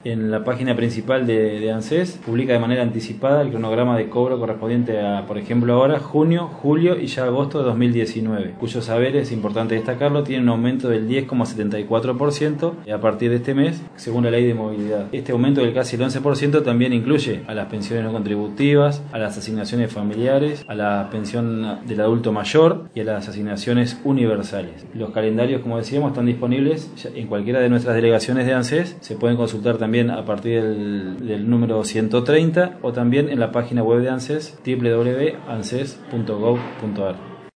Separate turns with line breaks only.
en la página principal de ANSES, publica de manera anticipada el cronograma de cobro correspondiente a, por ejemplo, ahora junio, julio y ya agosto de 2019, cuyos saberes, es importante destacarlo, tienen un aumento del 10,74% a partir de este mes, según la ley de movilidad. Este aumento del casi el 11% también incluye a las pensiones no contributivas, a las asignaciones familiares, a la pensión del adulto mayor y a las asignaciones universales. Los calendarios, como decíamos, están disponibles en cualquiera de nuestras delegaciones de ANSES. Se pueden consultar también a partir del número 130 o también en la página web de ANSES, www.anses.gov.ar.